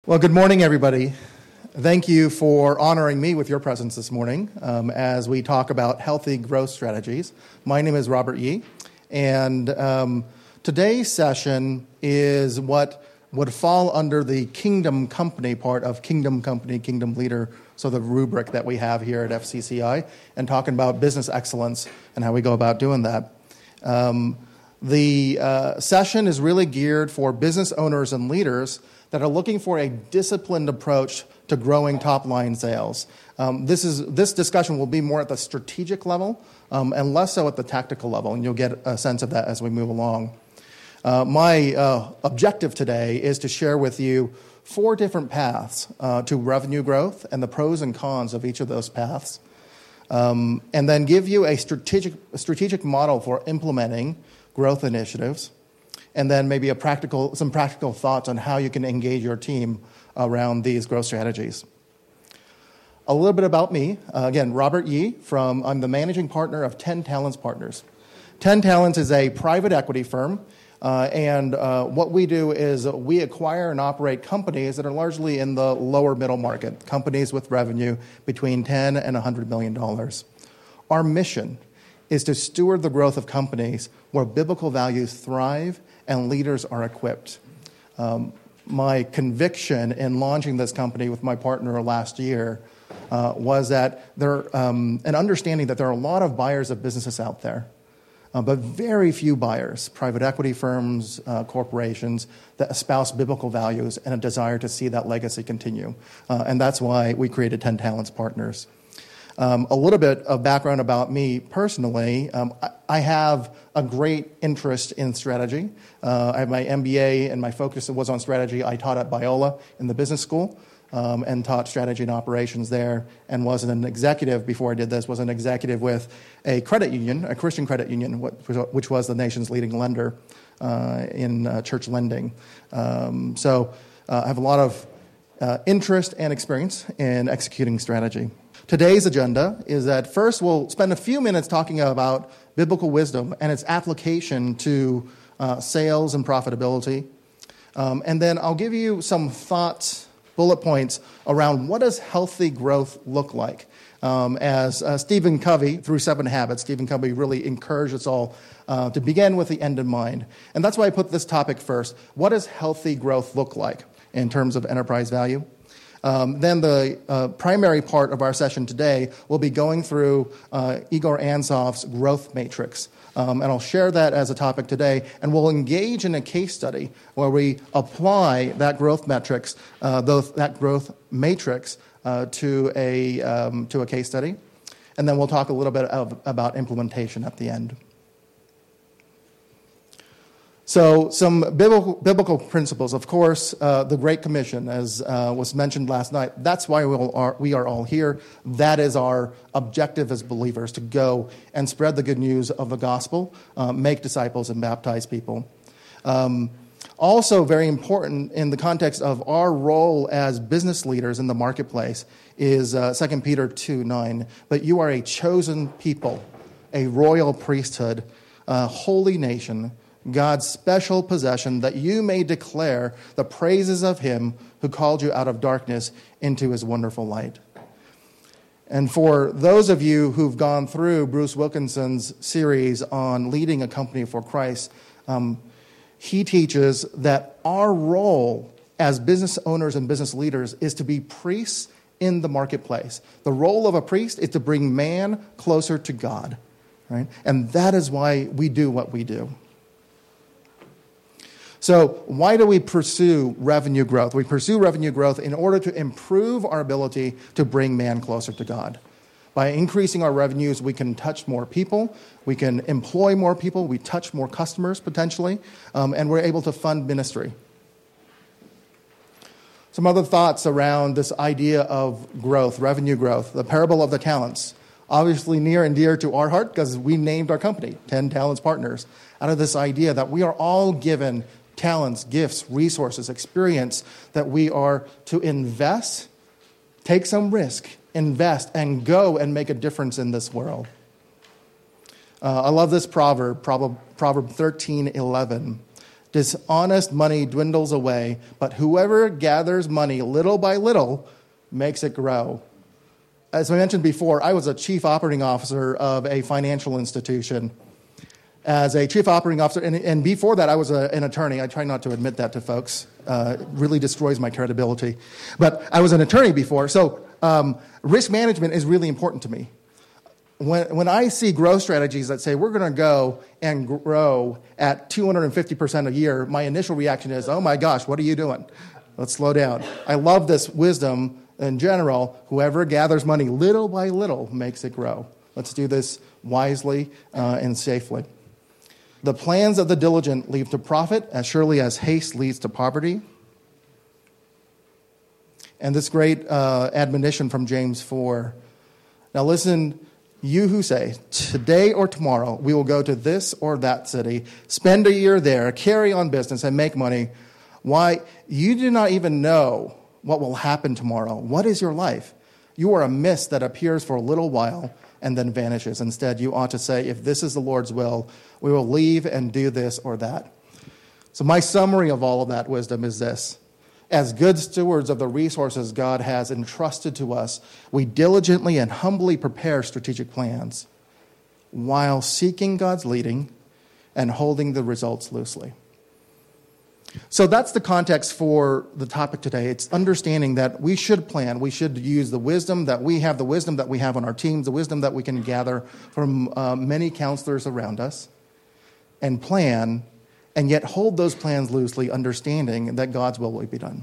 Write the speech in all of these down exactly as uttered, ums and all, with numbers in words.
Well, good morning, everybody. Thank you for honoring me with your presence this morning um, as we talk about healthy growth strategies. My name is Robert Yee, and um, today's session is what would fall under the Kingdom Company part of Kingdom Company, Kingdom Leader, so the rubric that we have here at F C C I, and talking about business excellence and how we go about doing that. Um, the uh, session is really geared for business owners and leaders that are looking for a disciplined approach to growing top-line sales. Um, this is this discussion will be more at the strategic level um, and less so at the tactical level, and you'll get a sense of that as we move along. Uh, my uh, objective today is to share with you four different paths uh, to revenue growth and the pros and cons of each of those paths, um, and then give you a strategic a strategic model for implementing growth initiatives, and then maybe a practical, some practical thoughts on how you can engage your team around these growth strategies. A little bit about me. Uh, again, Robert Yee, from, I'm the managing partner of ten Talents Partners. ten Talents is a private equity firm, uh, and uh, what we do is we acquire and operate companies that are largely in the lower middle market, companies with revenue between ten and one hundred million dollars. Our mission is to steward the growth of companies where biblical values thrive and leaders are equipped. Um, my conviction in launching this company with my partner last year uh, was that there, um, an understanding that there are a lot of buyers of businesses out there, uh, but very few buyers, private equity firms, uh, corporations, that espouse biblical values and a desire to see that legacy continue. Uh, and that's why we created ten Talents Partners. Um, a little bit of background about me personally. Um, I, I have a great interest in strategy. Uh, I have my M B A and my focus was on strategy. I taught at Biola in the business school um, and taught strategy and operations there, and was an executive before I did this, was an executive with a credit union, a Christian credit union, which was the nation's leading lender uh, in uh, church lending. Um, so uh, I have a lot of uh, interest and experience in executing strategy. Today's agenda is that first we'll spend a few minutes talking about biblical wisdom and its application to uh, sales and profitability. Um, and then I'll give you some thoughts, bullet points around what does healthy growth look like. Um, as uh, Stephen Covey, through Seven Habits, Stephen Covey really encouraged us all uh, to begin with the end in mind. And that's why I put this topic first. What does healthy growth look like in terms of enterprise value? Um, then the uh, primary part of our session today will be going through uh, Igor Ansov's growth matrix. Um, and I'll share that as a topic today. And we'll engage in a case study where we apply that growth metrics, uh, those, that growth matrix uh, to, a, um, to a case study. And then we'll talk a little bit of, about implementation at the end. So some biblical, biblical principles, of course, uh, the Great Commission, as uh, was mentioned last night, that's why we, all are, we are all here. That is our objective as believers, to go and spread the good news of the gospel, uh, make disciples and baptize people. Um, also very important in the context of our role as business leaders in the marketplace is uh, Second Peter two nine. But you are a chosen people, a royal priesthood, a holy nation, God's special possession, that you may declare the praises of him who called you out of darkness into his wonderful light. And for those of you who've gone through Bruce Wilkinson's series on leading a company for Christ, um, he teaches that our role as business owners and business leaders is to be priests in the marketplace. The role of a priest is to bring man closer to God, right? And that is why we do what we do. So why do we pursue revenue growth? We pursue revenue growth in order to improve our ability to bring man closer to God. By increasing our revenues, we can touch more people, we can employ more people, we touch more customers potentially, um, and we're able to fund ministry. Some other thoughts around this idea of growth, revenue growth, the parable of the talents. Obviously near and dear to our heart because we named our company, ten Talents Partners, out of this idea that we are all given talents, gifts, resources, experience that we are to invest, take some risk, invest, and go and make a difference in this world. Uh, I love this proverb, proverb, proverb thirteen eleven. Dishonest money dwindles away, but whoever gathers money little by little makes it grow. As I mentioned before, I was a chief operating officer of a financial institution. As a chief operating officer, and, and before that, I was a, an attorney. I try not to admit that to folks. Uh, it really destroys my credibility. But I was an attorney before, so um, risk management is really important to me. When, when I see growth strategies that say we're going to go and grow at two hundred fifty percent a year, my initial reaction is, oh my gosh, what are you doing? Let's slow down. I love this wisdom in general. Whoever gathers money little by little makes it grow. Let's do this wisely uh, and safely. The plans of the diligent lead to profit as surely as haste leads to poverty. And this great uh, admonition from James four. Now listen, you who say, today or tomorrow we will go to this or that city, spend a year there, carry on business, and make money. Why? You do not even know what will happen tomorrow. What is your life? You are a mist that appears for a little while and then vanishes. Instead, you ought to say, if this is the Lord's will, we will leave and do this or that. So my summary of all of that wisdom is this. As good stewards of the resources God has entrusted to us, we diligently and humbly prepare strategic plans while seeking God's leading and holding the results loosely. So that's the context for the topic today. It's understanding that we should plan. We should use the wisdom that we have, the wisdom that we have on our teams, the wisdom that we can gather from uh, many counselors around us, and plan, and yet hold those plans loosely, understanding that God's will will be done.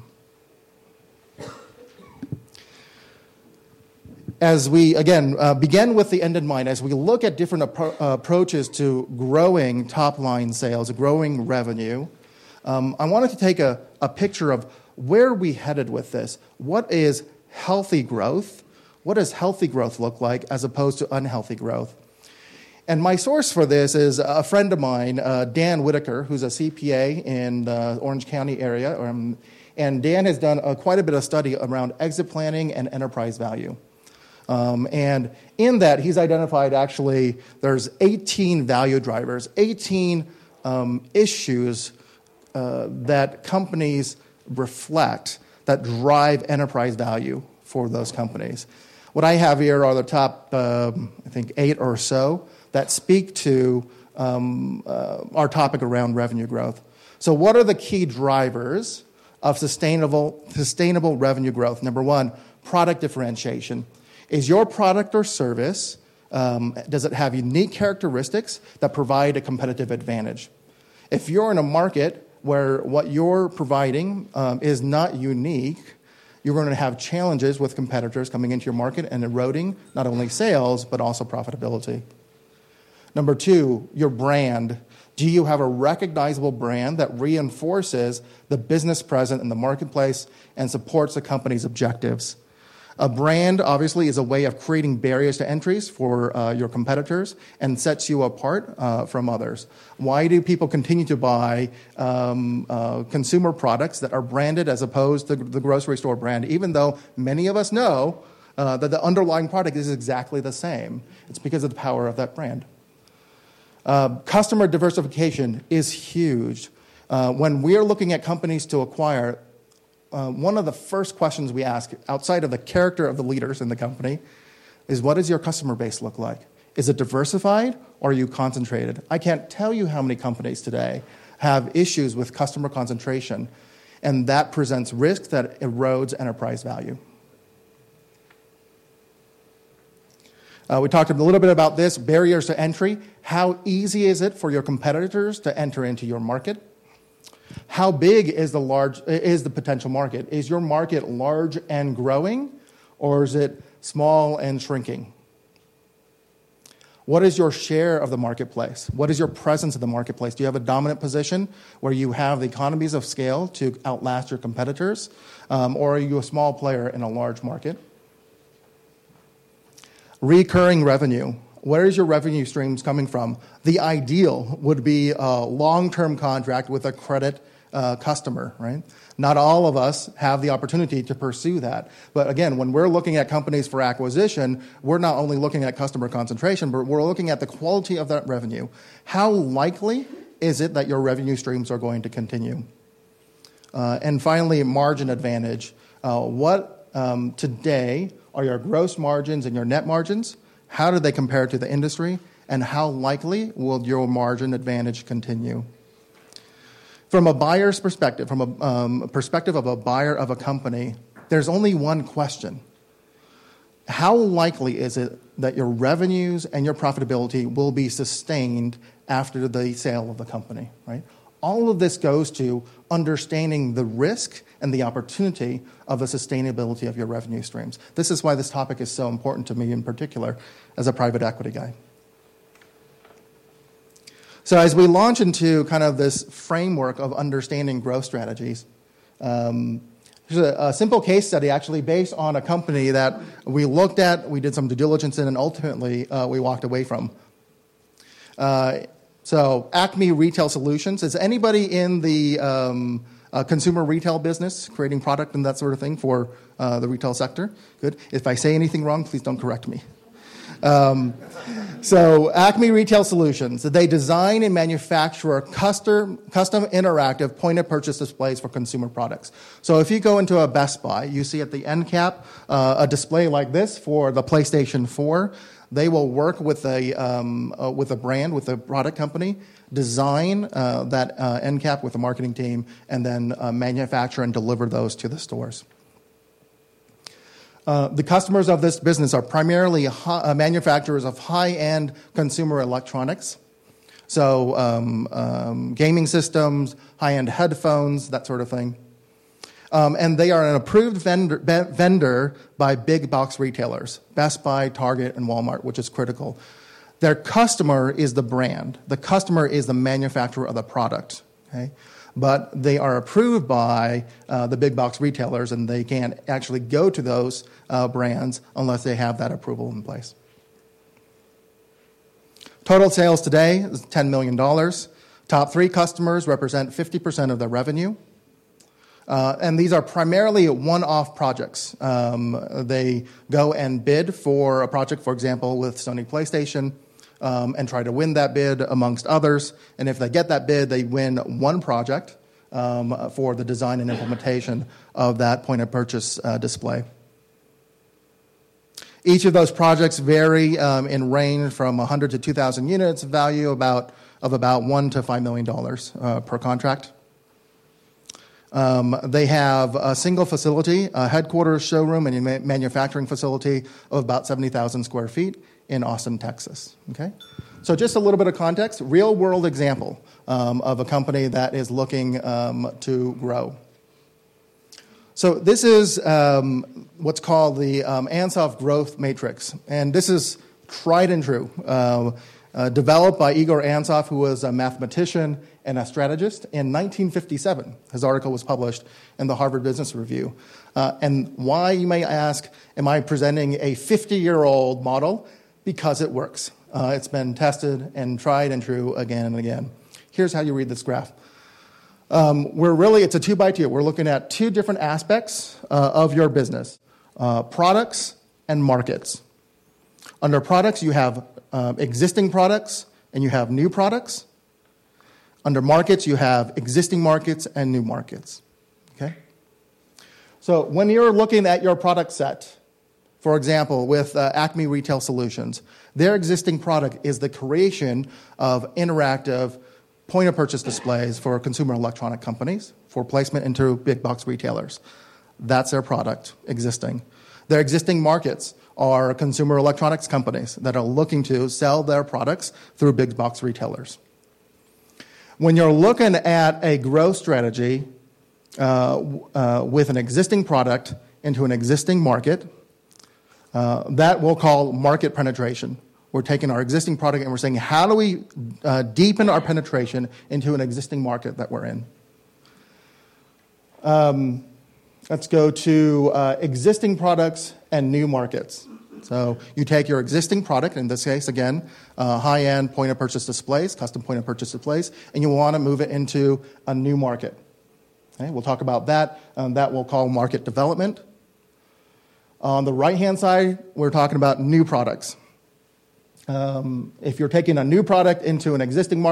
As we, again, uh, begin with the end in mind, as we look at different appro- uh, approaches to growing top-line sales, growing revenue, um, I wanted to take a, a picture of where we headed with this. What is healthy growth? What does healthy growth look like as opposed to unhealthy growth? And my source for this is a friend of mine, uh, Dan Whitaker, who's a C P A in the Orange County area. Um, and Dan has done uh, quite a bit of study around exit planning and enterprise value. Um, and in that, he's identified actually there's eighteen value drivers, eighteen um, issues uh, that companies reflect that drive enterprise value for those companies. What I have here are the top, um, I think, eight or so that speak to um, uh, our topic around revenue growth. So what are the key drivers of sustainable, sustainable revenue growth? Number one, product differentiation. Is your product or service, um, does it have unique characteristics that provide a competitive advantage? If you're in a market where what you're providing um, is not unique, you're going to have challenges with competitors coming into your market and eroding not only sales, but also profitability. Number two, your brand. Do you have a recognizable brand that reinforces the business present in the marketplace and supports the company's objectives? A brand, obviously, is a way of creating barriers to entries for uh, your competitors and sets you apart uh, from others. Why do people continue to buy um, uh, consumer products that are branded as opposed to the grocery store brand, even though many of us know uh, that the underlying product is exactly the same? It's because of the power of that brand. Uh, customer diversification is huge. Uh, when we are looking at companies to acquire, Uh, one of the first questions we ask, outside of the character of the leaders in the company, is what does your customer base look like? Is it diversified or are you concentrated? I can't tell you how many companies today have issues with customer concentration, and that presents risk that erodes enterprise value. Uh, we talked a little bit about this, barriers to entry. How easy is it for your competitors to enter into your market? How big is the large is the potential market? Is your market large and growing, or is it small and shrinking? What is your share of the marketplace? What is your presence in the marketplace? Do you have a dominant position where you have the economies of scale to outlast your competitors, um, or are you a small player in a large market? Recurring revenue. Where is your revenue streams coming from? The ideal would be a long-term contract with a credit uh, customer, right? Not all of us have the opportunity to pursue that. But again, when we're looking at companies for acquisition, we're not only looking at customer concentration, but we're looking at the quality of that revenue. How likely is it that your revenue streams are going to continue? Uh, and finally, margin advantage. Uh, what um, today are your gross margins and your net margins? How do they compare to the industry? And how likely will your margin advantage continue? From a buyer's perspective, from a um, perspective of a buyer of a company, there's only one question. How likely is it that your revenues and your profitability will be sustained after the sale of the company, right? All of this goes to understanding the risk and the opportunity of the sustainability of your revenue streams. This is why this topic is so important to me in particular as a private equity guy. So as we launch into kind of this framework of understanding growth strategies, um, here's a, a simple case study actually based on a company that we looked at, we did some due diligence in, and ultimately uh, we walked away from. Uh, so Acme Retail Solutions. Is anybody in the um, uh, consumer retail business, creating product and that sort of thing for uh, the retail sector? Good. If I say anything wrong, please don't correct me. Um, so Acme Retail Solutions, they design and manufacture custom, custom interactive point-of-purchase displays for consumer products. So if you go into a Best Buy, you see at the end cap uh, a display like this for the PlayStation four. They will work with a, um, uh, with a brand, with a product company, design uh, that uh, end cap with a marketing team, and then uh, manufacture and deliver those to the stores. Uh, the customers of this business are primarily hi- uh, manufacturers of high-end consumer electronics. So um, um, gaming systems, high-end headphones, that sort of thing. Um, and they are an approved vendor, be- vendor by big box retailers, Best Buy, Target, and Walmart, which is critical. Their customer is the brand. The customer is the manufacturer of the product. Okay? But they are approved by uh, the big box retailers, and they can't actually go to those uh, brands unless they have that approval in place. Total sales today is ten million dollars. Top three customers represent fifty percent of the revenue. Uh, and these are primarily one-off projects. Um, they go and bid for a project, for example, with Sony PlayStation, Um, and try to win that bid amongst others. And if they get that bid, they win one project um, for the design and implementation of that point-of-purchase uh, display. Each of those projects vary um, in range from one hundred to two thousand units, value about of about one to five million dollars uh, per contract. Um, they have a single facility, a headquarters, showroom, and a manufacturing facility of about seventy thousand square feet in Austin, Texas. Okay, so just a little bit of context, real-world example um, of a company that is looking um, to grow. So this is um, what's called the um, Ansoff Growth Matrix, and this is tried and true, uh, uh, developed by Igor Ansoff, who was a mathematician and a strategist in nineteen fifty-seven. His article was published in the Harvard Business Review. Uh, and why, you may ask, am I presenting a fifty-year-old model? Because it works. Uh, it's been tested and tried and true again and again. Here's how you read this graph. Um, we're really, it's a two by two. We're looking at two different aspects uh, of your business, uh, products and markets. Under products, you have uh, existing products and you have new products. Under markets, you have existing markets and new markets. Okay? So when you're looking at your product set, for example, with uh, Acme Retail Solutions, their existing product is the creation of interactive point-of-purchase displays for consumer electronic companies for placement into big box retailers. That's their product existing. Their existing markets are consumer electronics companies that are looking to sell their products through big box retailers. When you're looking at a growth strategy uh, uh, with an existing product into an existing market, Uh, that we'll call market penetration. We're taking our existing product and we're saying, how do we uh, deepen our penetration into an existing market that we're in? Um, let's go to uh, existing products and new markets. So you take your existing product, in this case, again, uh, high-end point-of-purchase displays, custom point-of-purchase displays, and you want to move it into a new market. Okay, we'll talk about that. Um, that we'll call market development. On the right-hand side, we're talking about new products. Um, if you're taking a new product into an existing market,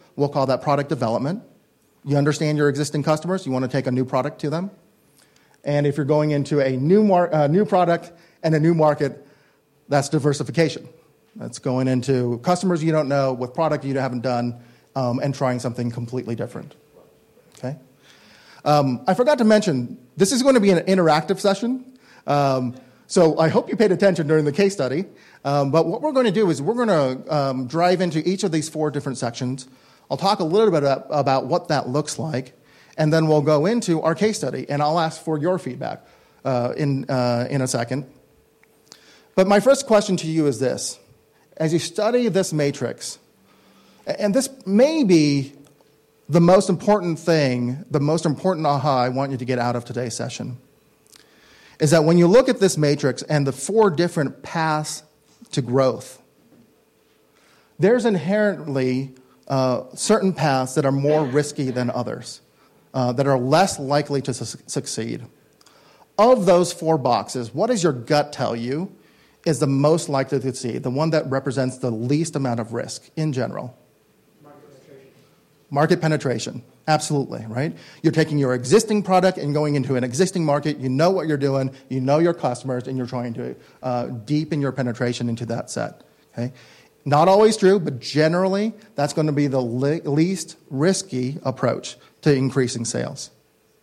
we'll call that product development. You understand your existing customers. You want to take a new product to them. And if you're going into a new, mar- uh, new product and a new market, that's diversification. That's going into customers you don't know with product you haven't done um, and trying something completely different. Okay. Um, I forgot to mention, this is going to be an interactive session. Um, so I hope you paid attention during the case study. Um, but what we're going to do is we're going to um, drive into each of these four different sections. I'll talk a little bit about, about what that looks like, and then we'll go into our case study, and I'll ask for your feedback uh, in, uh, in a second. But my first question to you is this. As you study this matrix, and this may be the most important thing, the most important aha I want you to get out of today's session, is that when you look at this matrix and the four different paths to growth, there's inherently uh, certain paths that are more risky than others, uh, that are less likely to su- succeed. Of those four boxes, what does your gut tell you is the most likely to succeed, the one that represents the least amount of risk in general? Market penetration. Market penetration, absolutely, right? You're taking your existing product and going into an existing market. You know what you're doing. You know your customers, and you're trying to uh, deepen your penetration into that set, okay? Not always true, but generally, that's going to be the le- least risky approach to increasing sales.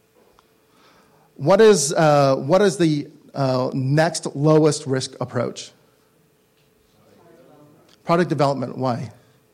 What is, uh, what is the uh, next lowest risk approach? Product development. Why?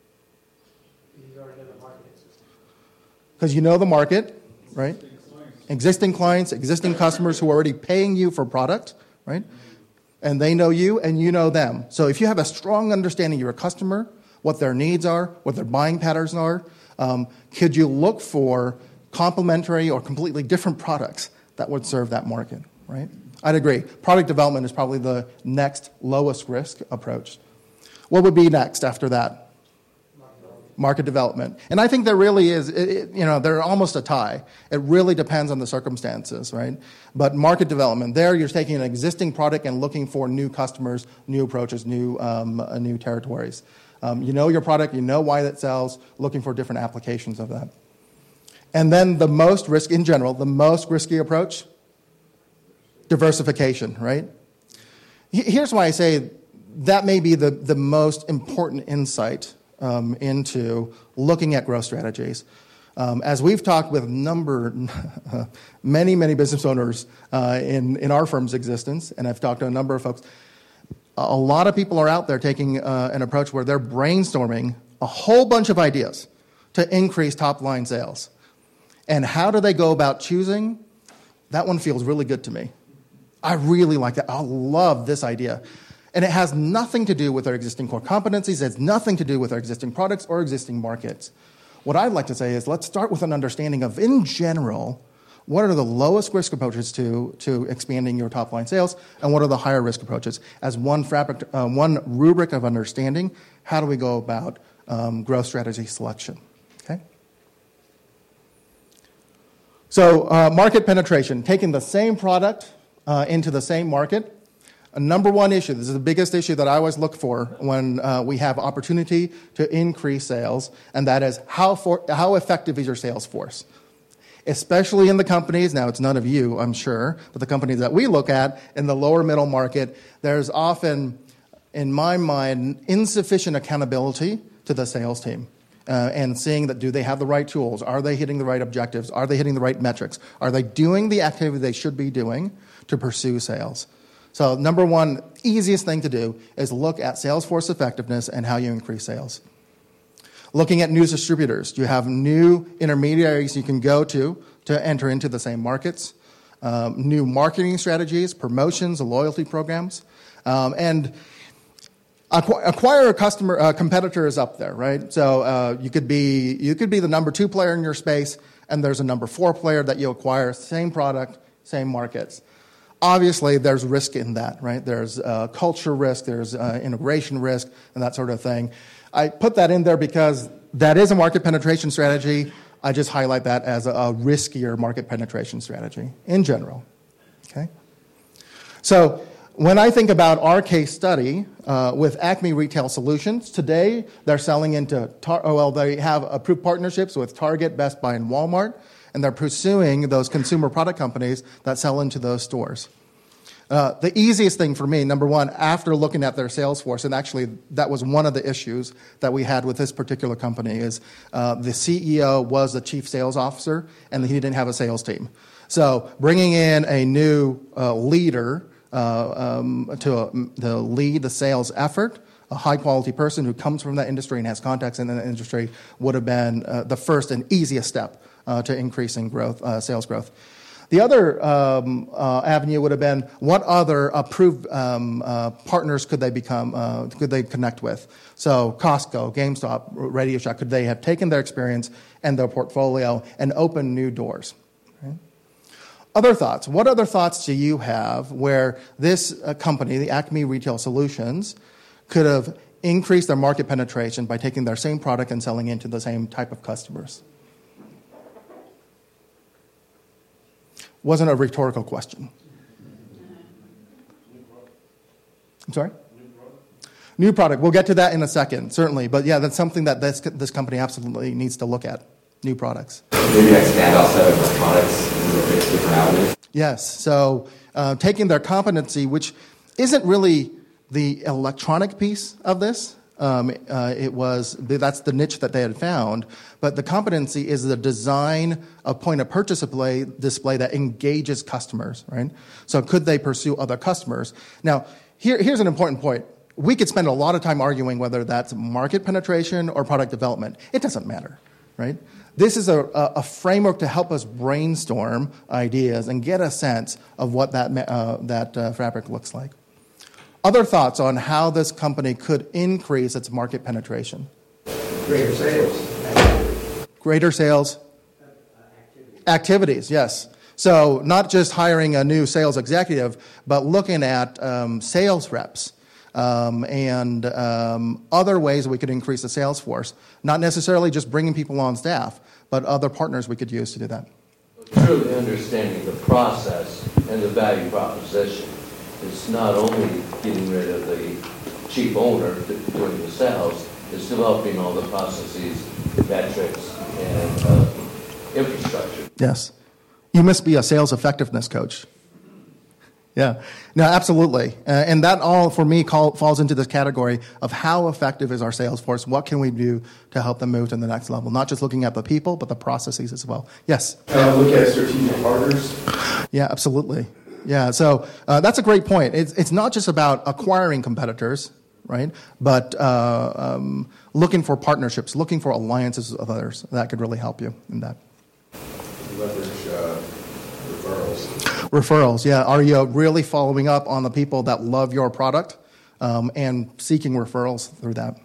Because you know the market, right? Existing clients, existing customers who are already paying you for product, right? And they know you and you know them. So if you have a strong understanding of your customer, what their needs are, what their buying patterns are, um, could you look for complementary or completely different products that would serve that market, right? I'd agree. Product development is probably the next lowest risk approach. What would be next after that? Market development. And I think there really is, it, it, you know, they're almost a tie. It really depends on the circumstances, right? But market development, there you're taking an existing product and looking for new customers, new approaches, new, um, uh, new territories. Um, you know your product, you know why that sells, looking for different applications of that. And then the most risk, in general, the most risky approach, diversification, right? Here's why I say that may be the, the most important insight Um, into looking at growth strategies. Um, as we've talked with number, many, many business owners uh, in, in our firm's existence, and I've talked to a number of folks, a lot of people are out there taking uh, an approach where they're brainstorming a whole bunch of ideas to increase top-line sales. And how do they go about choosing? That one feels really good to me. I really like that. I love this idea. And it has nothing to do with our existing core competencies. It has nothing to do with our existing products or existing markets. What I'd like to say is let's start with an understanding of, in general, what are the lowest risk approaches to, to expanding your top-line sales, and what are the higher risk approaches? As one, fabric, uh, one rubric of understanding, how do we go about um, growth strategy selection? Okay. So uh, market penetration, taking the same product uh, into the same market. A number one issue, this is the biggest issue that I always look for when uh, we have opportunity to increase sales, and that is how, for, how effective is your sales force? Especially in the companies, now it's none of you, I'm sure, but the companies that we look at in the lower middle market, there's often, in my mind, insufficient accountability to the sales team. Uh, and seeing that, do they have the right tools? Are they hitting the right objectives? Are they hitting the right metrics? Are they doing the activity they should be doing to pursue sales? So number one, easiest thing to do is look at sales force effectiveness and how you increase sales. Looking at new distributors. Do you have new intermediaries you can go to to enter into the same markets? Um, new marketing strategies, promotions, loyalty programs. Um, and acqu- acquire a customer, uh, competitor is up there, right? So uh, you could be you could be the number two player in your space, and there's a number four player that you acquire, same product, same markets. Obviously, there's risk in that, right? There's uh, culture risk, there's uh, integration risk, and that sort of thing. I put that in there because that is a market penetration strategy. I just highlight that as a, a riskier market penetration strategy in general, okay? So When I think about our case study uh, with Acme Retail Solutions, today they're selling into, tar- oh, well, they have approved partnerships with Target, Best Buy, and Walmart, and they're pursuing those consumer product companies that sell into those stores. Uh, the easiest thing for me, number one, after looking at their sales force, and actually that was one of the issues that we had with this particular company, is uh, the C E O was the chief sales officer, and he didn't have a sales team. So bringing in a new uh, leader uh, um, to, uh, to lead the sales effort, a high-quality person who comes from that industry and has contacts in that industry, would have been uh, the first and easiest step uh, to increasing growth, uh, sales growth. The other um, uh, avenue would have been what other approved um, uh, partners could they become, uh, could they connect with? So Costco, GameStop, Radio Shack, could they have taken their experience and their portfolio and opened new doors? Okay. Other thoughts. What other thoughts do you have where this uh, company, the Acme Retail Solutions, could have increased their market penetration by taking their same product and selling into the same type of customers? Wasn't a rhetorical question. I'm sorry? New product. New product. We'll get to that in a second, certainly. But yeah, that's something that this, this company absolutely needs to look at, new products. Maybe expand outside of the products into different avenues. Yes. So uh, taking their competency, which isn't really the electronic piece of this. Um, uh, it was that's the niche that they had found, but the competency is the design of point-of-purchase display, display that engages customers, right? So could they pursue other customers? Now, here, here's an important point. We could spend a lot of time arguing whether that's market penetration or product development. It doesn't matter, right? This is a, a framework to help us brainstorm ideas and get a sense of what that, uh, that uh, fabric looks like. Other thoughts on how this company could increase its market penetration? Greater sales. Greater sales? Uh, activities. Activities, yes. So not just hiring a new sales executive, but looking at um, sales reps um, and um, other ways we could increase the sales force. Not necessarily just bringing people on staff, but other partners we could use to do that. Truly understanding the process and the value proposition. It's not only getting rid of the chief owner doing the sales, it's developing all the processes, metrics, and uh, infrastructure. Yes. You must be a sales effectiveness coach. Yeah. No, absolutely. Uh, and that all, for me, call, falls into this category of how effective is our sales force? What can we do to help them move to the next level? Not just looking at the people, but the processes as well. Yes? Uh, look at strategic partners. Yeah, absolutely. Yeah, so uh, that's a great point. It's, it's not just about acquiring competitors, right? But uh, um, looking for partnerships, looking for alliances with others. That could really help you in that. Leverage uh, referrals. Referrals, yeah. Are you really following up on the people that love your product um, and seeking referrals through that?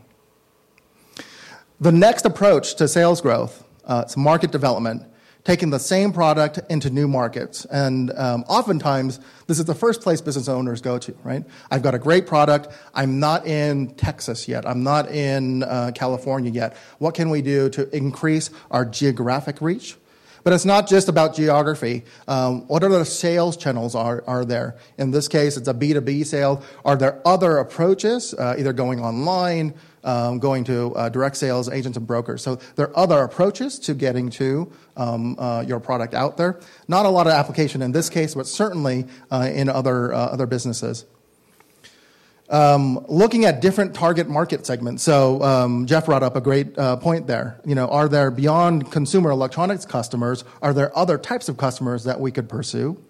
The next approach to sales growth, uh, it's market development. Taking the same product into new markets. And um, oftentimes, this is the first place business owners go to, right? I've got a great product. I'm not in Texas yet. I'm not in uh, California yet. What can we do to increase our geographic reach? But it's not just about geography. Um, what other sales channels are, are there? In this case, it's a B two B sale. Are there other approaches, uh, either going online, um, going to uh, direct sales agents and brokers? So there are other approaches to getting to um, uh, your product out there. Not a lot of application in this case, but certainly uh, in other, uh, other businesses. Um, looking at different target market segments. So um, Jeff brought up a great uh, point there. You know, are there beyond consumer electronics customers, are there other types of customers that we could pursue?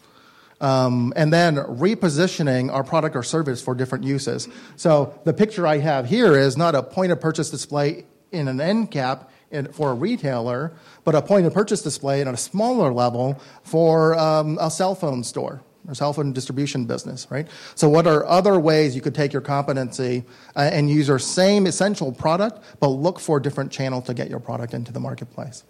Um, and then repositioning our product or service for different uses. So the picture I have here is not a point-of-purchase display in an end cap in, for a retailer, but a point-of-purchase display at a smaller level for um, a cell phone store. Or cell phone distribution business, right? So what are other ways you could take your competency uh, and use your same essential product, but look for different channels to get your product into the marketplace?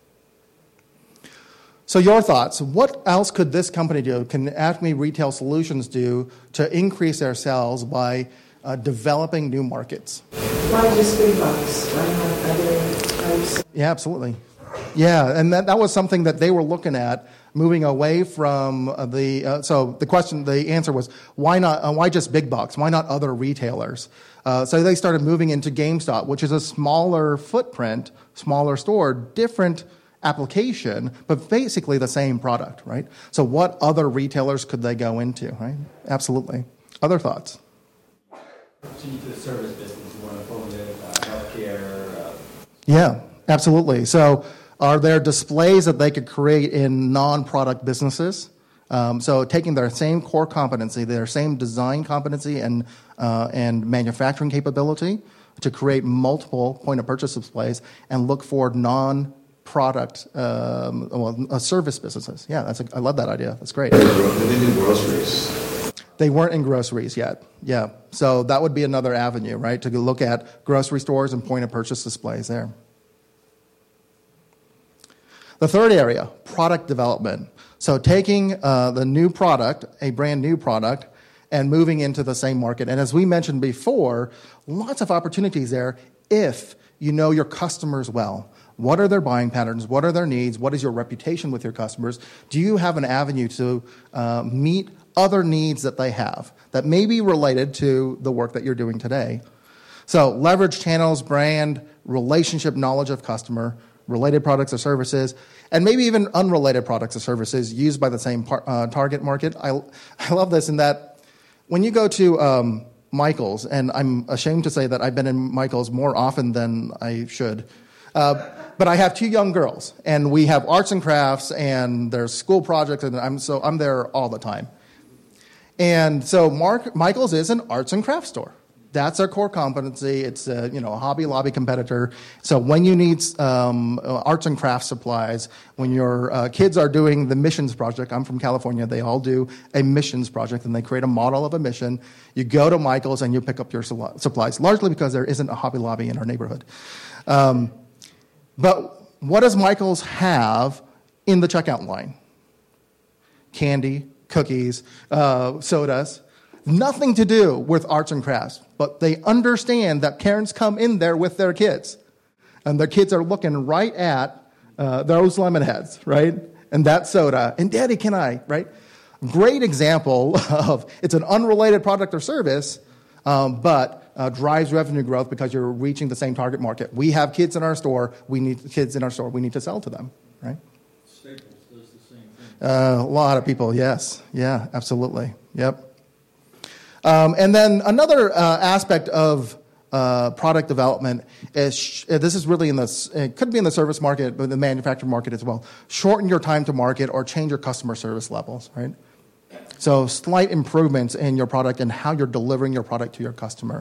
So your thoughts, what else could this company do? Can Acme Retail Solutions do to increase their sales by uh, developing new markets? Why just big box? Why not other types? Yeah, absolutely. Yeah, and that, that was something that they were looking at, moving away from uh, the, uh, so the question, the answer was, why not, uh, why just big box? Why not other retailers? Uh, so they started moving into GameStop, which is a smaller footprint, smaller store, different application, but basically the same product, right? So what other retailers could they go into, right? Absolutely. Other thoughts? Into the service business, more informative, uh, healthcare. Uh... Yeah, absolutely. So are there displays that they could create in non-product businesses? Um, so taking their same core competency, their same design competency and uh, and manufacturing capability to create multiple point-of-purchase displays and look for non-product, um, well, uh, service businesses. Yeah, that's a, I love that idea. That's great. They did groceries. They weren't in groceries yet. Yeah, so that would be another avenue, right, to look at grocery stores and point-of-purchase displays there. The third area, product development. So taking uh, the new product, a brand new product, and moving into the same market. And as we mentioned before, lots of opportunities there if you know your customers well. What are their buying patterns? What are their needs? What is your reputation with your customers? Do you have an avenue to uh, meet other needs that they have that may be related to the work that you're doing today? So leverage channels, brand, relationship, knowledge of customer, related products or services, and maybe even unrelated products or services used by the same par- uh, target market. I, I love this in that when you go to um, Michael's, and I'm ashamed to say that I've been in Michael's more often than I should, uh, but I have two young girls, and we have arts and crafts, and there's school projects, and I'm so I'm there all the time. And so Mark, Michael's is an arts and crafts store. That's our core competency. It's a, you know, a Hobby Lobby competitor. So when you need um, arts and crafts supplies, when your uh, kids are doing the missions project, I'm from California, they all do a missions project, and they create a model of a mission. You go to Michael's and you pick up your supplies, largely because there isn't a Hobby Lobby in our neighborhood. Um, but what does Michael's have in the checkout line? Candy, cookies, uh, sodas. Nothing to do with arts and crafts, but they understand that parents come in there with their kids, and their kids are looking right at uh, those lemon heads, right? And that soda, and Daddy, can I, right? Great example of, it's an unrelated product or service, um, but uh, drives revenue growth because you're reaching the same target market. We have kids in our store, we need kids in our store, we need to sell to them, right? Staples does the same thing. Uh, a lot of people, yes. Yeah, absolutely. Yep. Um, and then another uh, aspect of uh, product development is, sh- this is really in the, it could be in the service market, but the manufacturing market as well. Shorten your time to market or change your customer service levels, right? So slight improvements in your product and how you're delivering your product to your customer.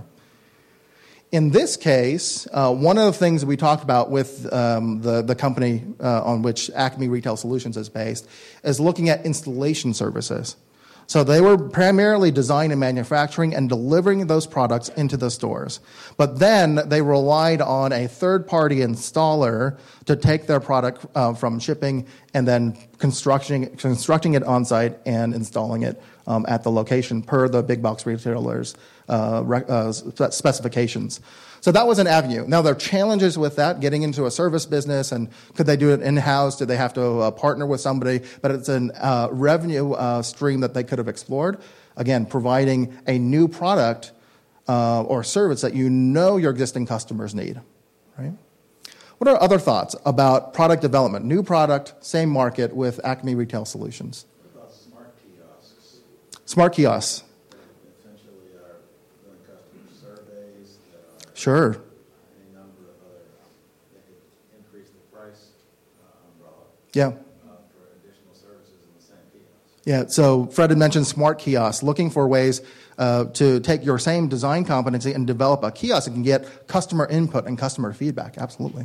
In this case, uh, one of the things we talked about with um, the, the company uh, on which Acme Retail Solutions is based is looking at installation services. So they were primarily designing and manufacturing and delivering those products into the stores. But then they relied on a third-party installer to take their product uh, from shipping and then constructing, constructing it on-site and installing it um, at the location per the big box retailers' uh, uh, specifications. So that was an avenue. Now, there are challenges with that, getting into a service business, and could they do it in-house? Do they have to uh, partner with somebody? But it's a uh, revenue uh, stream that they could have explored. Again, providing a new product uh, or service that you know your existing customers need, right? What are other thoughts about product development? New product, same market with Acme Retail Solutions. What about smart kiosks? Smart kiosks. Essentially are doing customer surveys that are Sure. any number of other, they could increase the price uh, umbrella Yeah. uh, for additional services in the same kiosk. Yeah, so Fred had mentioned smart kiosks, looking for ways uh, to take your same design competency and develop a kiosk that can get customer input and customer feedback. Absolutely.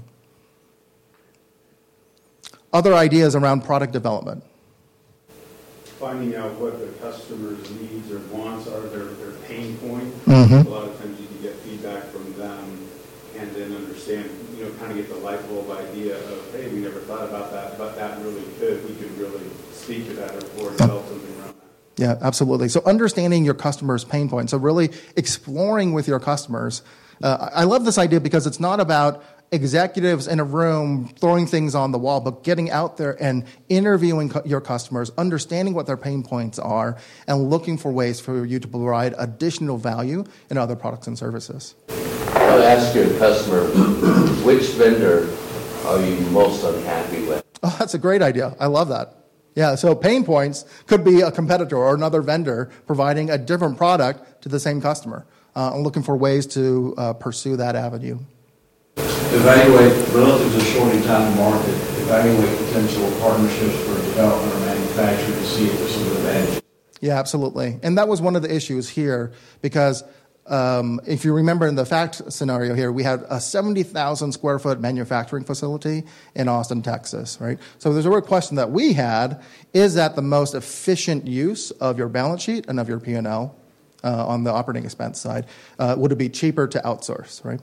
Other ideas around product development? Finding out what the customer's needs or wants are, their, their pain point. Mhm. A lot of times you can get feedback from them and then understand, you know, kind of get the light bulb idea of, hey, we never thought about that, but that really could, we could really speak to that or, or develop something around that. Yeah, absolutely. So understanding your customer's pain points, so really exploring with your customers. Uh, I love this idea because it's not about executives in a room throwing things on the wall, but getting out there and interviewing cu- your customers, understanding what their pain points are, and looking for ways for you to provide additional value in other products and services. I'll ask your customer, which vendor are you most unhappy with? Oh, that's a great idea. I love that. Yeah, so pain points could be a competitor or another vendor providing a different product to the same customer. Uh, and looking for ways to uh, pursue that avenue. Evaluate, relative to shorting time to market, evaluate potential partnerships for development or manufacturing to see if there's some advantage. Yeah, absolutely. And that was one of the issues here because um, if you remember in the fact scenario here, we had a seventy thousand square foot manufacturing facility in Austin, Texas, right? So there's a real question that we had, is that the most efficient use of your balance sheet and of your P and L? Uh, on the operating expense side, uh, would it be cheaper to outsource, right?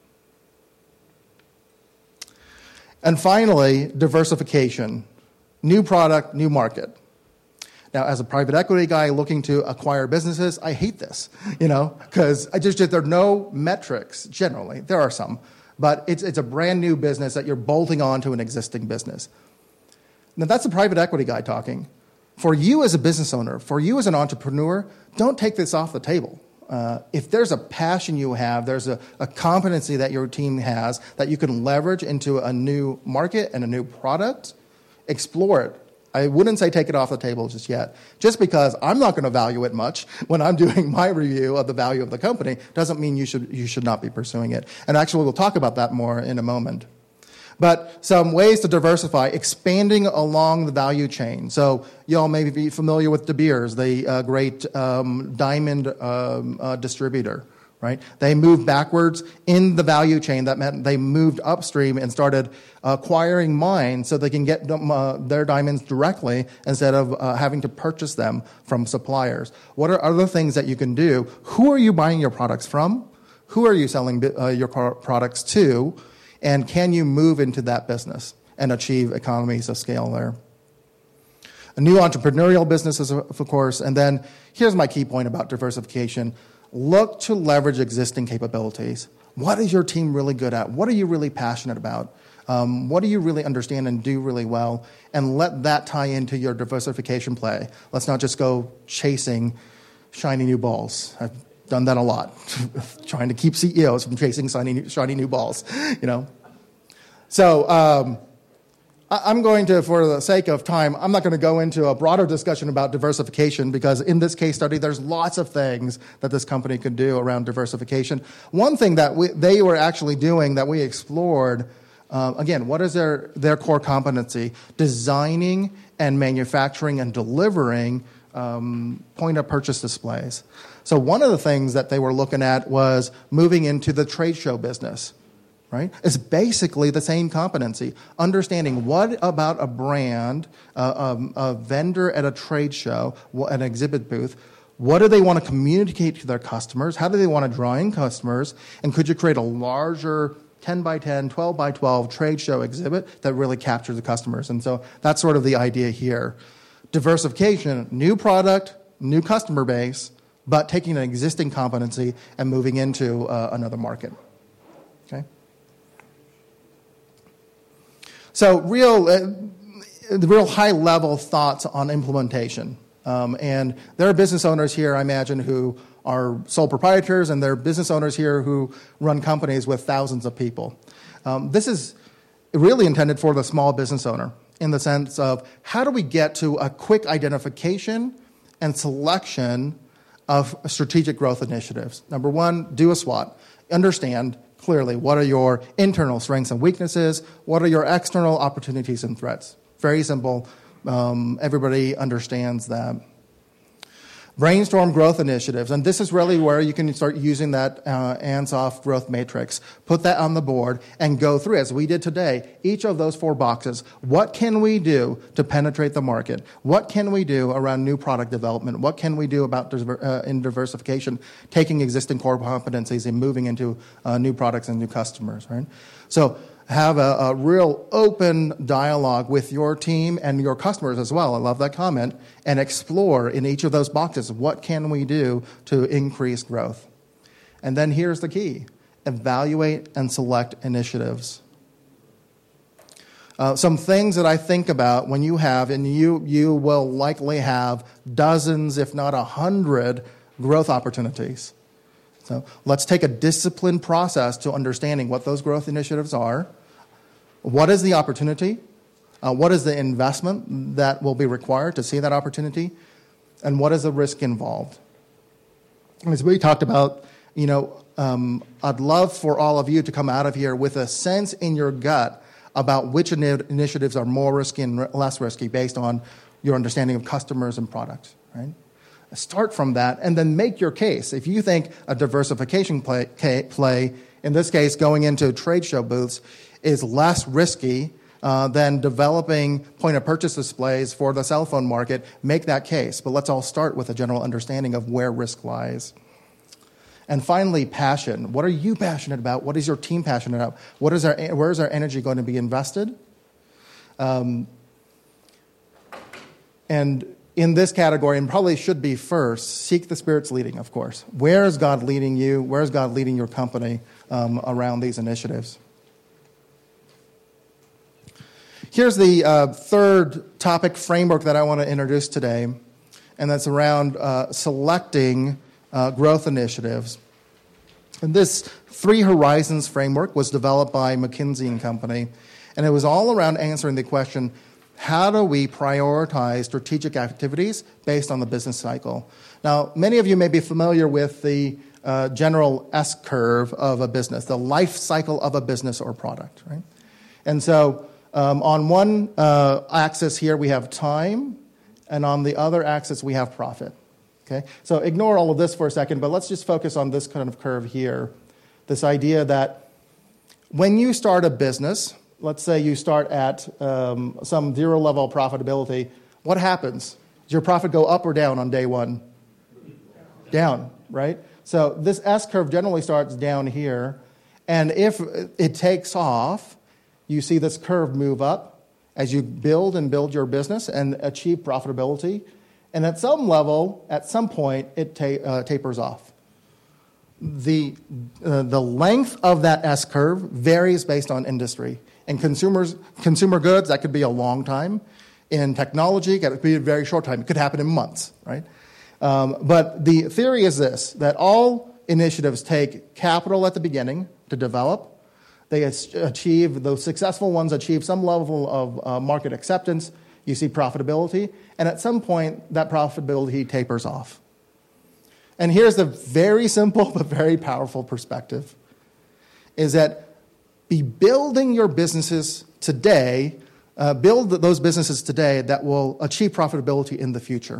And finally, diversification. New product, new market. Now, as a private equity guy looking to acquire businesses, I hate this, you know, because I just, there are no metrics generally. There are some, but it's, it's a brand new business that you're bolting on to an existing business. Now, that's a private equity guy talking. For you as a business owner, for you as an entrepreneur, don't take this off the table. Uh, if there's a passion you have, there's a, a competency that your team has that you can leverage into a new market and a new product, explore it. I wouldn't say take it off the table just yet. Just because I'm not going to value it much when I'm doing my review of the value of the company doesn't mean you should you should not be pursuing it. And actually, we'll talk about that more in a moment. But some ways to diversify, expanding along the value chain. So you all may be familiar with De Beers, the uh, great um, diamond um, uh, distributor, right? They moved backwards in the value chain. That meant they moved upstream and started acquiring mines so they can get them, uh, their diamonds directly instead of uh, having to purchase them from suppliers. What are other things that you can do? Who are you buying your products from? Who are you selling uh, your products to? And can you move into that business and achieve economies of scale there? A new entrepreneurial businesses, of course. And then here's my key point about diversification. Look to leverage existing capabilities. What is your team really good at? What are you really passionate about? Um, what do you really understand and do really well? And let that tie into your diversification play. Let's not just go chasing shiny new balls. I've done that a lot, trying to keep C E Os from chasing shiny, shiny new balls, you know. So um, I'm going to, for the sake of time, I'm not going to go into a broader discussion about diversification because in this case study, there's lots of things that this company could do around diversification. One thing that we, they were actually doing that we explored, uh, again, what is their, their core competency? Designing and manufacturing and delivering um, point-of-purchase displays. So one of the things that they were looking at was moving into the trade show business, right? It's basically the same competency. Understanding what about a brand, uh, um, a vendor at a trade show, an exhibit booth, what do they want to communicate to their customers? How do they want to draw in customers? And could you create a larger ten by ten, twelve by twelve trade show exhibit that really captures the customers? And so that's sort of the idea here. Diversification, new product, new customer base, but taking an existing competency and moving into uh, another market. Okay. So, real, uh, the real high-level thoughts on implementation, um, and there are business owners here, I imagine, who are sole proprietors, and there are business owners here who run companies with thousands of people. Um, this is really intended for the small business owner, in the sense of how do we get to a quick identification and selection of strategic growth initiatives. Number one, do a SWOT. Understand clearly what are your internal strengths and weaknesses, what are your external opportunities and threats. Very simple. Um, everybody understands that. Brainstorm growth initiatives, and this is really where you can start using that uh, Ansoff growth matrix. Put that on the board and go through, as we did today, each of those four boxes. What can we do to penetrate the market? What can we do around new product development? What can we do about uh, in diversification, taking existing core competencies and moving into uh, new products and new customers, right? So have a, a real open dialogue with your team and your customers as well. I love that comment. And explore in each of those boxes, what can we do to increase growth? And then here's the key. Evaluate and select initiatives. Uh, some things that I think about when you have, and you, you will likely have dozens, if not a hundred, growth opportunities. So let's take a disciplined process to understanding what those growth initiatives are. What is the opportunity? Uh, what is the investment that will be required to see that opportunity? And what is the risk involved? As we talked about, you know, um, I'd love for all of you to come out of here with a sense in your gut about which ini- initiatives are more risky and r- less risky based on your understanding of customers and products, right? Start from that and then make your case. If you think a diversification play, play in this case going into trade show booths, is less risky uh, than developing point-of-purchase displays for the cell phone market, make that case. But let's all start with a general understanding of where risk lies. And finally, passion. What are you passionate about? What is your team passionate about? What is our, where is our energy going to be invested? Um, and in this category, and probably should be first, seek the Spirit's leading, of course. Where is God leading you? Where is God leading your company um, around these initiatives? Here's the uh, third topic framework that I want to introduce today, and that's around uh, selecting uh, growth initiatives. And this Three Horizons framework was developed by McKinsey and Company, and it was all around answering the question, how do we prioritize strategic activities based on the business cycle? Now, many of you may be familiar with the uh, general S-curve of a business, the life cycle of a business or product, right? And so um, on one uh, axis here, we have time, and on the other axis, we have profit. Okay, so ignore all of this for a second, but let's just focus on this kind of curve here. This idea that when you start a business, let's say you start at um, some zero level profitability, what happens? Does your profit go up or down on day one? Down, right? So this S-curve generally starts down here, and if it takes off, you see this curve move up as you build and build your business and achieve profitability. And at some level, at some point, it ta- uh, tapers off. The, uh, the length of that S-curve varies based on industry. In consumers, consumer goods, that could be a long time. In technology, it could be a very short time. It could happen in months, right? Um, but the theory is this, that all initiatives take capital at the beginning to develop. They achieve, those successful ones achieve some level of uh, market acceptance. You see profitability, and at some point, that profitability tapers off. And here's the very simple but very powerful perspective, is that be building your businesses today, uh, build those businesses today that will achieve profitability in the future.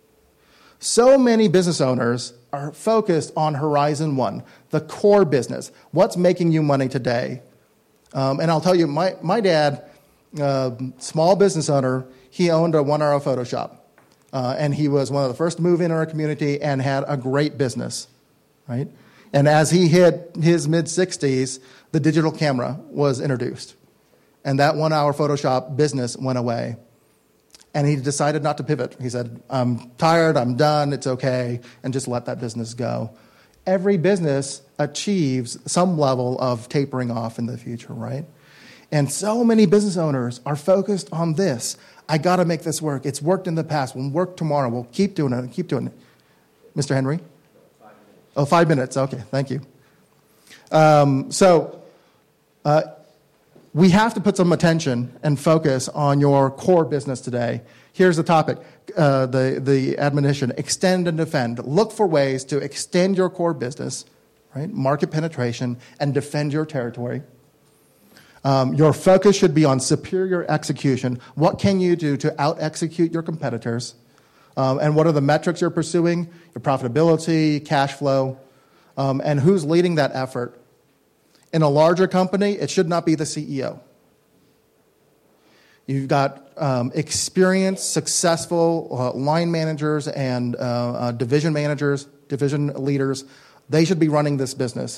So many business owners are focused on Horizon One, the core business. What's making you money today? Um, and I'll tell you, my, my dad, Uh, small business owner, he owned a one-hour photo shop. Uh, and he was one of the first to move in our community and had a great business, right? And as he hit his mid-sixties, the digital camera was introduced. And that one-hour Photoshop business went away. And he decided not to pivot. He said, I'm tired, I'm done, it's okay, and just let that business go. Every business achieves some level of tapering off in the future, right? And so many business owners are focused on this. I got to make this work. It's worked in the past. We'll work tomorrow. We'll keep doing it. Keep doing it. Mister Henry? Five minutes. Oh, five minutes. Okay, thank you. Um, so uh, we have to put some attention and focus on your core business today. Here's the topic, uh, the, the admonition, extend and defend. Look for ways to extend your core business, right? Market penetration, and defend your territory. Um, your focus should be on superior execution. What can you do to out-execute your competitors? Um, and what are the metrics you're pursuing? Your profitability, cash flow, um, and who's leading that effort? In a larger company, it should not be the C E O. You've got um, experienced, successful uh, line managers and uh, uh, division managers, division leaders. They should be running this business.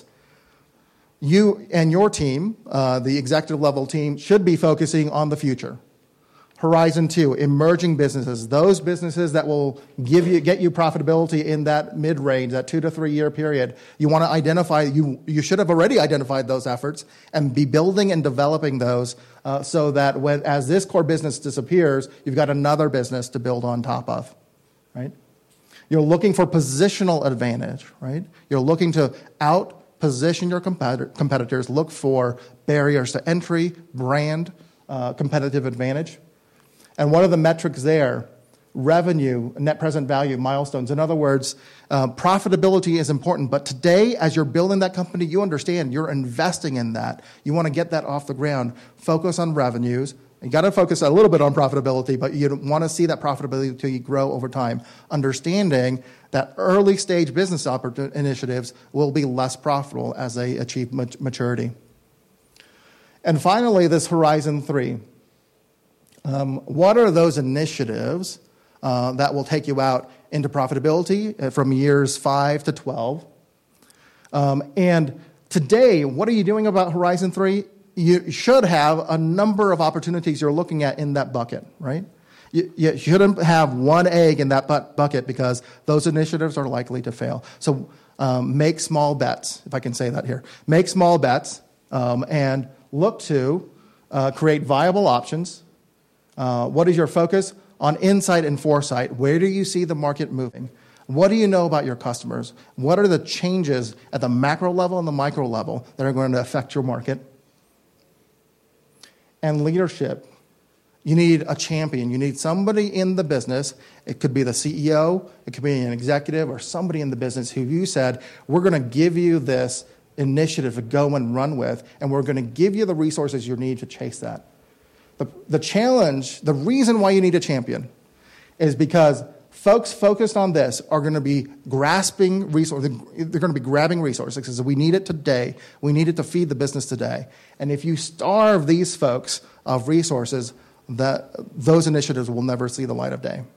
You and your team, uh, the executive level team, should be focusing on the future. Horizon two, emerging businesses, those businesses that will give you, get you profitability in that mid-range, that two to three year period. You want to identify, you, you should have already identified those efforts and be building and developing those uh, so that when, as this core business disappears, you've got another business to build on top of, right? You're looking for positional advantage, right? You're looking to out-position your competitor, competitors, look for barriers to entry, brand, uh, competitive advantage. And what are the metrics there? Revenue, net present value, milestones. In other words, uh, profitability is important. But today, as you're building that company, you understand you're investing in that. You want to get that off the ground. Focus on revenues. You got to focus a little bit on profitability, but you want to see that profitability grow over time. Understanding that early stage business initiatives will be less profitable as they achieve maturity. And finally, this Horizon three. Um, what are those initiatives uh, that will take you out into profitability from years five to twelve? Um, and today, what are you doing about Horizon three? You should have a number of opportunities you're looking at in that bucket, right? You, you shouldn't have one egg in that bucket because those initiatives are likely to fail. So um, make small bets, if I can say that here. Make small bets um, and look to uh, create viable options. Uh, what is your focus? On insight and foresight. Where do you see the market moving? What do you know about your customers? What are the changes at the macro level and the micro level that are going to affect your market? And leadership. You need a champion. You need somebody in the business. It could be the C E O. It could be an executive or somebody in the business who you said, we're going to give you this initiative to go and run with, and we're going to give you the resources you need to chase that. The, the challenge, the reason why you need a champion is because folks focused on this are going to be grasping resources. They're going to be grabbing resources because we need it today. We need it to feed the business today. And if you starve these folks of resources, that those initiatives will never see the light of day.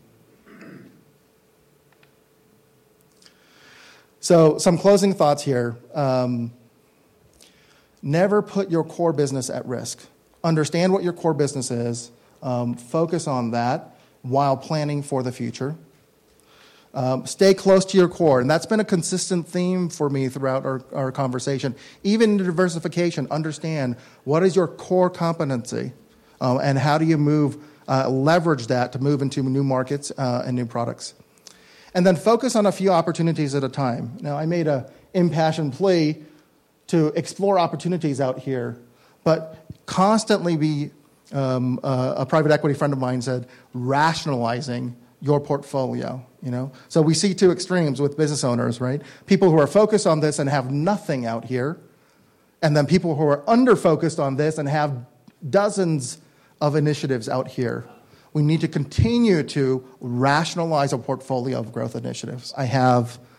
So some closing thoughts here. Um, never put your core business at risk. Understand what your core business is. Um, focus on that while planning for the future. Um, stay close to your core. And that's been a consistent theme for me throughout our, our conversation. Even in diversification, understand what is your core competency um, and how do you move, uh, leverage that to move into new markets uh, and new products. And then focus on a few opportunities at a time. Now, I made an impassioned plea to explore opportunities out here, but constantly be, um, uh, a private equity friend of mine said, rationalizing your portfolio, you know? So we see two extremes with business owners, right? People who are focused on this and have nothing out here, and then people who are under-focused on this and have dozens of initiatives out here. We need to continue to rationalize a portfolio of growth initiatives. I have